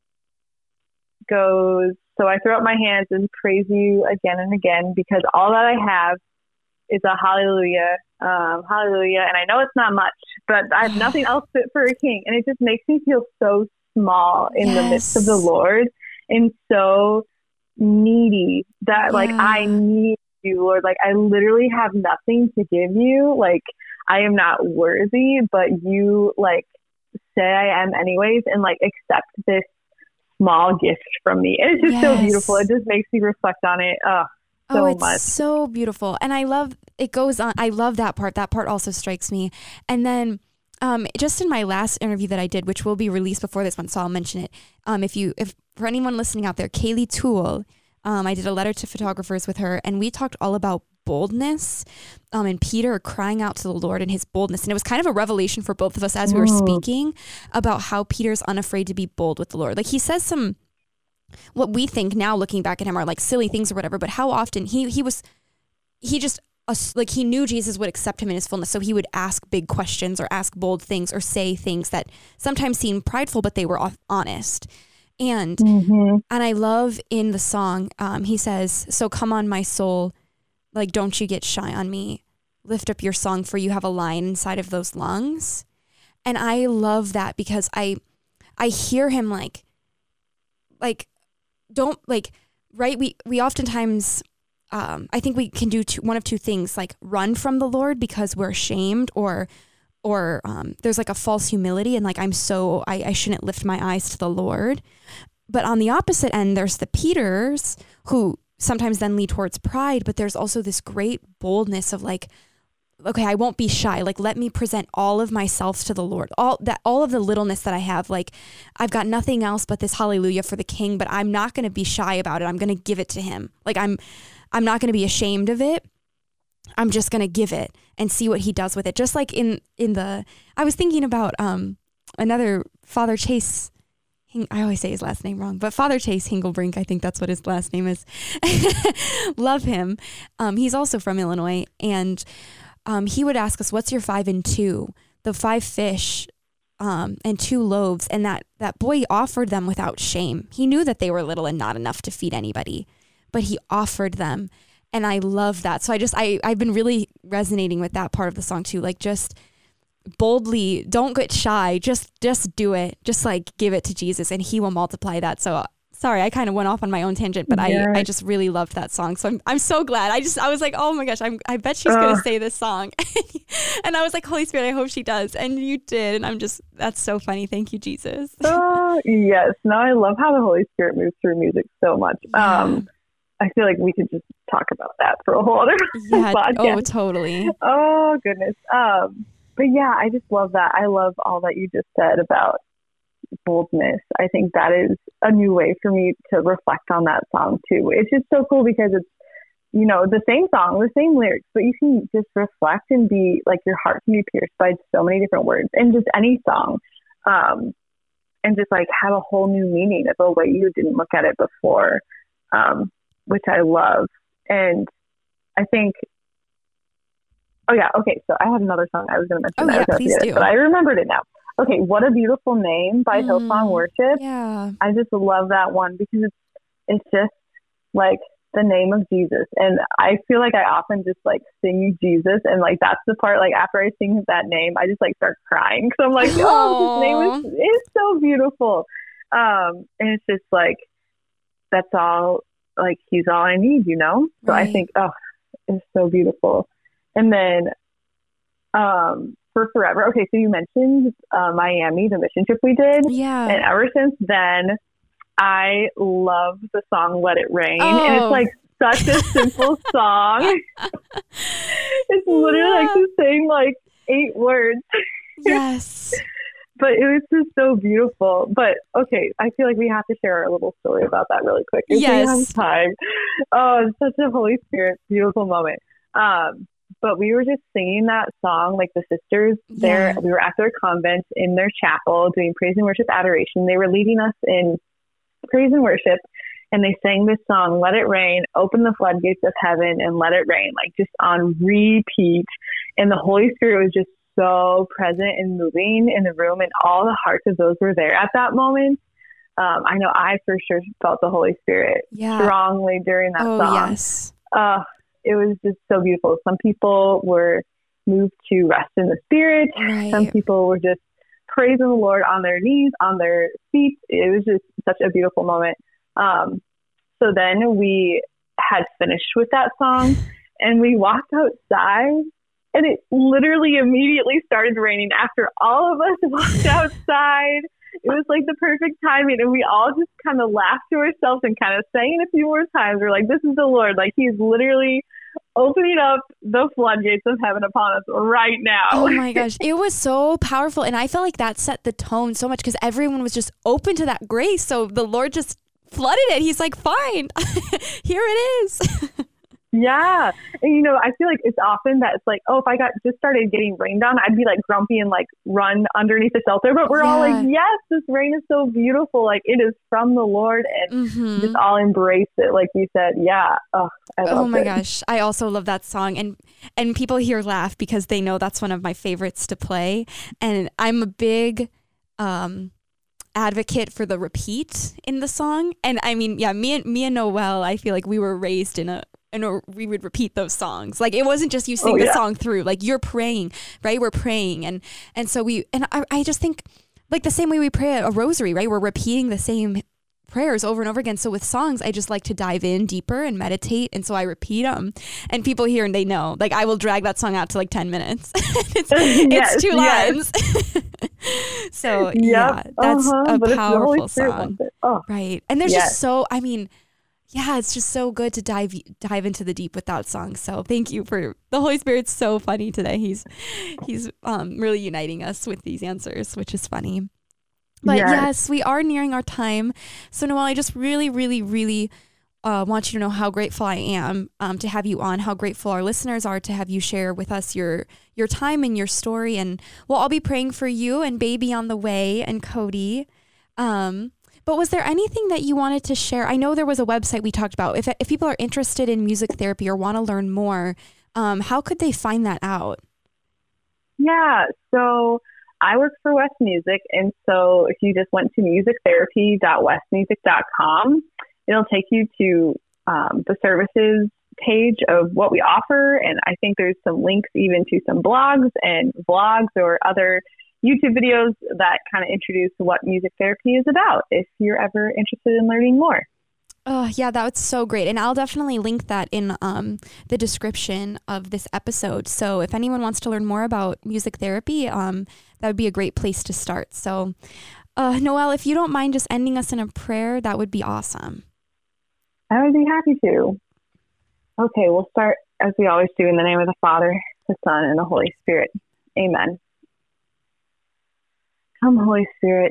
goes, so I throw up my hands and praise you again and again because all that I have is a hallelujah, um, hallelujah. And I know it's not much, but I have nothing else fit for a king. And it just makes me feel so small in Yes. the midst of the Lord and so needy that like, Yeah. I need you, Lord. Like I literally have nothing to give you. Like I am not worthy, but you like say I am anyways and like accept this small gift from me. And it's just so Yes. beautiful. It just makes me reflect on it. Oh, so oh, it's much. so beautiful. And I love, it goes on. I love that part. That part also strikes me. And then um, just in my last interview that I did, which will be released before this one, so I'll mention it. Um, if you, if for anyone listening out there, Kaylee Toole, um, I did a letter to photographers with her and we talked all about boldness um, and Peter crying out to the Lord and his boldness. And it was kind of a revelation for both of us as we were speaking about how Peter's unafraid to be bold with the Lord. Like he says some, what we think now looking back at him are like silly things or whatever, but how often he, he was, he just uh, like he knew Jesus would accept him in his fullness. So he would ask big questions or ask bold things or say things that sometimes seemed prideful, but they were honest. And, Mm-hmm. and I love in the song, um, he says, so come on my soul, like, don't you get shy on me, lift up your song for you have a lion inside of those lungs. And I love that because I, I hear him like, like, don't like, right. We, we oftentimes, um, I think we can do two, one of two things, like run from the Lord because we're ashamed or, or, um, there's like a false humility and like, I'm so, I, I shouldn't lift my eyes to the Lord. But on the opposite end, there's the Peters who sometimes then lead towards pride, but there's also this great boldness of like, okay, I won't be shy. Like, let me present all of myself to the Lord, all that, all of the littleness that I have. Like, I've got nothing else but this hallelujah for the King, but I'm not going to be shy about it. I'm going to give it to him. Like, I'm, I'm not going to be ashamed of it. I'm just going to give it and see what he does with it. Just like in, in the, I was thinking about, um, another Father Chase, I always say his last name wrong, but Father Chase Hinglebrink, I think that's what his last name is. Love him. Um, he's also from Illinois. And um, he would ask us, what's your five and two? The five fish um, and two loaves. And that, that boy offered them without shame. He knew that they were little and not enough to feed anybody, but he offered them. And I love that. So I just, I, I've been really resonating with that part of the song too. Like just boldly, don't get shy. Just, just do it. Just like give it to Jesus and he will multiply that. So, Sorry, I kind of went off on my own tangent, but yes. I, I just really loved that song. So I'm I'm so glad. I just I was like, oh my gosh, I'm I bet she's uh. gonna say this song. And I was like, Holy Spirit, I hope she does. And you did. And I'm just that's so funny. Thank you, Jesus. Oh yes. No, I love how the Holy Spirit moves through music so much. Yeah. Um I feel like we could just talk about that for a whole other yeah, podcast. Oh, totally. Oh goodness. Um but yeah, I just love that. I love all that you just said about boldness. I think that is a new way for me to reflect on that song too. It's just so cool because it's, you know, the same song, the same lyrics, but you can just reflect and be like, your heart can be pierced by so many different words in just any song. Um, and just like have a whole new meaning of a way you didn't look at it before, um, which I love. And I think, oh yeah, okay, so I had another song I was going to mention. Oh that yeah, I was please do. it, but I remembered it now. Okay, What a Beautiful Name by mm, Hillsong Worship. Yeah. I just love that one because it's it's just like the name of Jesus. And I feel like I often just like sing Jesus, and like that's the part, like after I sing that name, I just like start crying because I'm like, oh, this name is, is so beautiful. Um, and it's just like, that's all, like he's all I need, you know? So right. I think, oh, it's so beautiful. And then um, for Forever, okay, so you mentioned uh, Miami, the mission trip we did. Yeah. And ever since then, I love the song Let It Rain. Oh. And it's like such a simple song. It's literally yeah. like the same like eight words. Yes. But it was just so beautiful. But okay, I feel like we have to share a little story about that really quick. If yes. we have time. Oh, it's such a Holy Spirit beautiful moment. Um, but we were just singing that song, like the sisters there. Yeah. We were at their convent in their chapel doing praise and worship adoration. They were leading us in praise and worship, and they sang this song, Let It Rain, open the floodgates of heaven and let it rain, like just on repeat. And the Holy Spirit was just so present and moving in the room, and all the hearts of those who were there at that moment. Um, I know I for sure felt the Holy Spirit yeah. strongly during that oh, song. Yes. Uh, it was just so beautiful. Some people were moved to rest in the Spirit. Right. Some people were just praising the Lord on their knees, on their feet. It was just such a beautiful moment. Um, so then we had finished with that song, and we walked outside, and it literally immediately started raining after all of us walked outside. It was like the perfect timing, and we all just kind of laughed to ourselves and kind of sang it a few more times. We're like, this is the Lord. Like, he's literally opening up the floodgates of heaven upon us right now. Oh my gosh. It was so powerful. And I felt like that set the tone so much because everyone was just open to that grace. So the Lord just flooded it. He's like, fine, here it is. Yeah. And, you know, I feel like it's often that it's like, oh, if I got just started getting rained on, I'd be like grumpy and like run underneath the shelter. But we're yeah. all like, yes, this rain is so beautiful. Like, it is from the Lord, and mm-hmm. just all embrace it. Like you said, yeah. Oh, I love oh my it. gosh. I also love that song. And, and people here laugh because they know that's one of my favorites to play. And I'm a big, um, advocate for the repeat in the song. And I mean, yeah, me and me and Noelle, I feel like we were raised in a and we would repeat those songs. Like, it wasn't just you sing oh, the yeah. song through, like you're praying, right? We're praying. And, and so we, and I, I just think like the same way we pray a rosary, right? We're repeating the same prayers over and over again. So with songs, I just like to dive in deeper and meditate. And so I repeat them, and people hear and they know, like I will drag that song out to like ten minutes. it's, yes, it's two yes. lines. So yep. yeah, that's uh-huh. a but powerful song. Oh. Right. And there's yes. just so, I mean, yeah, it's just so good to dive dive into the deep with that song. So thank you for the Holy Spirit's so funny today. He's he's um, really uniting us with these answers, which is funny. But yes. yes, we are nearing our time. So Noelle, I just really, really, really uh, want you to know how grateful I am um, to have you on, how grateful our listeners are to have you share with us your your time and your story. And we'll all be praying for you and baby on the way and Cody. Um, But was there anything that you wanted to share? I know there was a website we talked about. If if people are interested in music therapy or want to learn more, um, how could they find that out? Yeah, so I work for West Music, and so if you just went to music therapy dot west music dot com, it'll take you to um, the services page of what we offer, and I think there's some links even to some blogs and vlogs or other YouTube videos that kind of introduce what music therapy is about if you're ever interested in learning more. Oh, yeah, that was so great. And I'll definitely link that in um, the description of this episode. So if anyone wants to learn more about music therapy, um, that would be a great place to start. So, uh, Noelle, if you don't mind just ending us in a prayer, that would be awesome. I would be happy to. Okay, we'll start as we always do in the name of the Father, the Son, and the Holy Spirit. Amen. Come, Holy Spirit.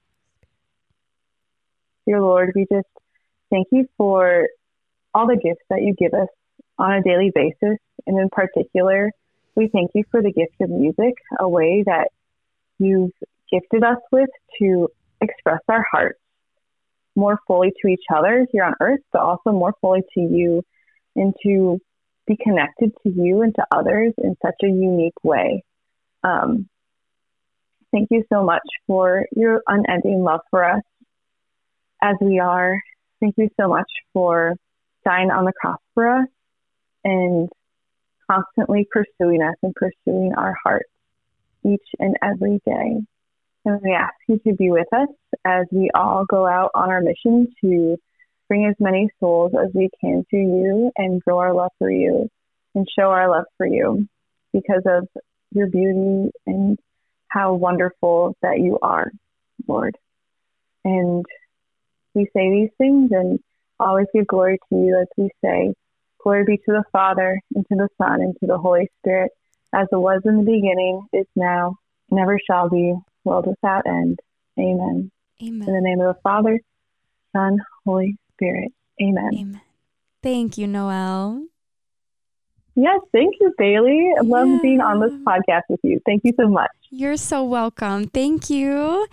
Dear Lord, we just thank you for all the gifts that you give us on a daily basis. And in particular, we thank you for the gift of music, a way that you've gifted us with to express our hearts more fully to each other here on earth, but also more fully to you, and to be connected to you and to others in such a unique way. Um, thank you so much for your unending love for us as we are. Thank you so much for dying on the cross for us and constantly pursuing us and pursuing our hearts each and every day. And we ask you to be with us as we all go out on our mission to bring as many souls as we can to you and grow our love for you and show our love for you because of your beauty and how wonderful that you are, Lord. And we say these things and always give glory to you as we say, glory be to the Father, and to the Son, and to the Holy Spirit, as it was in the beginning, is now, never shall be, world without end. Amen. Amen. In the name of the Father, Son, Holy Spirit. Amen. Amen. Thank you, Noelle. Yes, thank you, Bailey. I love yeah. being on this podcast with you. Thank you so much. You're so welcome. Thank you.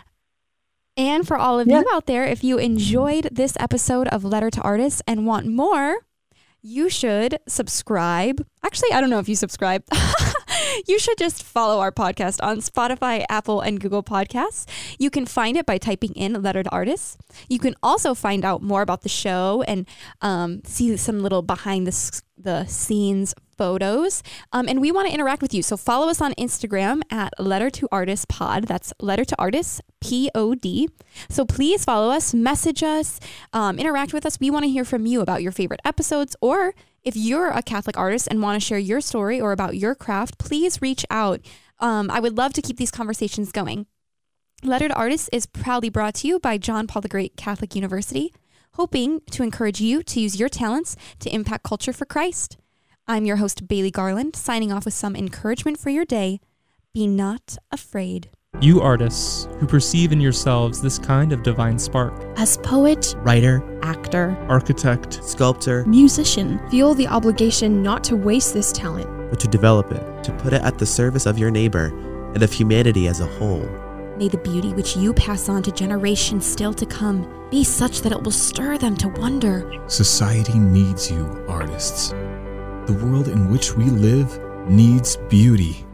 And for all of yes. you out there, if you enjoyed this episode of Letter to Artists and want more, you should subscribe. Actually, I don't know if you subscribe. You should just follow our podcast on Spotify, Apple, and Google Podcasts. You can find it by typing in Letter to Artists. You can also find out more about the show and um, see some little behind the, the scenes photos. Um, and we want to interact with you. So follow us on Instagram at Letter to Artists Pod. That's Letter to Artists P O D. So please follow us, message us, um, interact with us. We want to hear from you about your favorite episodes, or if you're a Catholic artist and want to share your story or about your craft, please reach out. Um, I would love to keep these conversations going. Letter to Artists is proudly brought to you by John Paul the Great Catholic University, hoping to encourage you to use your talents to impact culture for Christ. I'm your host, Bailey Garland, signing off with some encouragement for your day. Be not afraid. You artists who perceive in yourselves this kind of divine spark, As poet, Writer, Actor, architect, Sculptor, musician, Feel the obligation not to waste this talent. but to develop it, to put it at the service of your neighbor and of humanity as a whole. may the beauty which you pass on to generations still to come be such that it will stir them to wonder. Society needs you, artists. The world in which we live needs beauty.